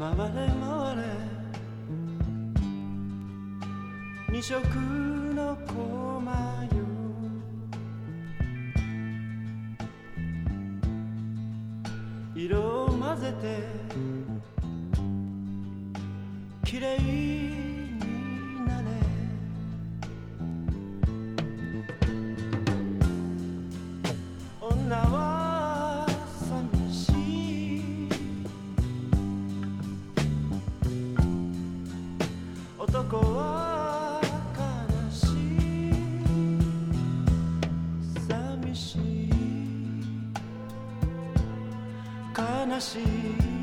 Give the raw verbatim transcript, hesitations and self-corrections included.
回れ回れ二色の駒よ色を混ぜてきれいになれ女は寂しい男は悲しい寂しい悲しい